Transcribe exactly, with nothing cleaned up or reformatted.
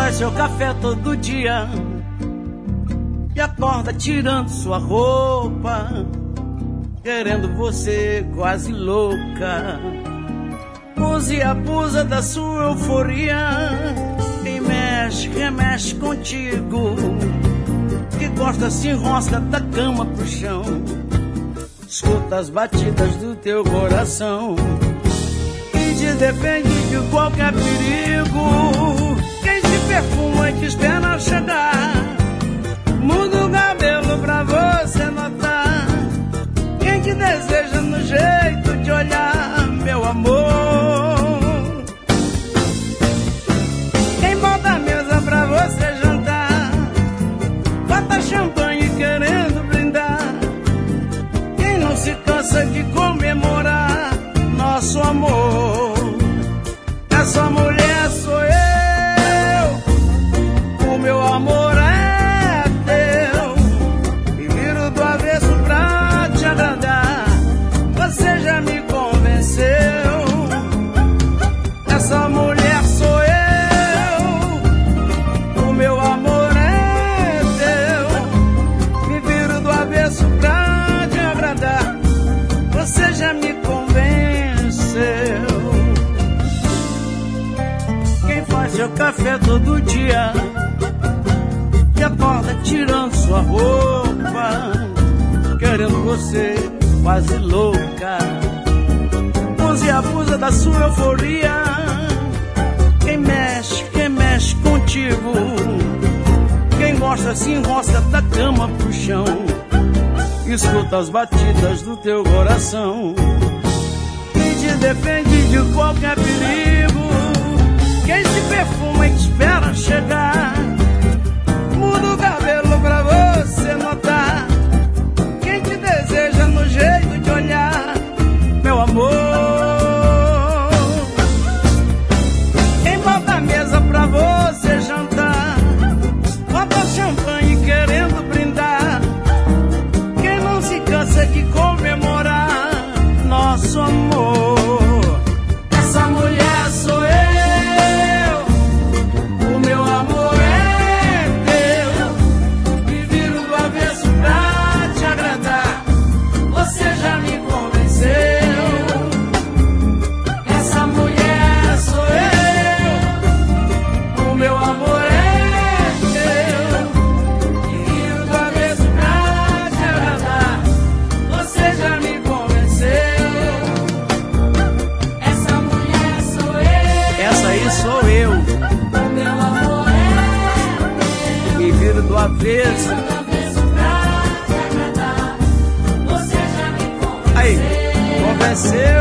faz seu café todo dia e acorda tirando sua roupa, querendo você quase louca. Use e abusa da sua euforia e mexe, remexe contigo, que gosta se enrosca da cama pro chão, escuta as batidas do teu coração e te defende de qualquer perigo. Quem se perfuma e te espera chegar, muda o cabelo pra você notar. Quem te deseja no jeito de olhar, meu amor. Quem bota a mesa pra você jantar, bota champanhe querendo brindar. Quem não se cansa de comemorar nosso amor. Essa mulher sou eu, o meu amor é teu, e viro do avesso pra te agradar. Você já me convenceu. Essa mulher sou eu, o meu amor é teu, me viro do avesso pra te agradar. Você já me convenceu. Quem faz seu café todo dia e acorda tirando sua roupa, querendo você quase louca. Use e abusa da sua euforia. Quem mexe, quem mexe contigo, quem gosta se enrosca da cama pro chão, escuta as batidas do teu coração e te defende de qualquer perigo. Quem se perfuma e te espera chegar, muda o cabelo pra você notar. Quem te deseja no jeito de olhar, meu amor. Quem bota a mesa pra você jantar, bota champanhe querendo brindar. Quem não se cansa de comemorar nosso amor. Essa mulher sou eu, o meu amor é teu, me viro do avesso pra te agradar. Você já me convenceu. Essa mulher sou eu, o meu amor é teu, me viro do avesso pra te agradar. Você já me convenceu. Essa mulher sou eu. Essa aí sou eu. O meu amor é teu, me viro do avesso pra te agradar. Você já me convenceu. Aí, convenceu.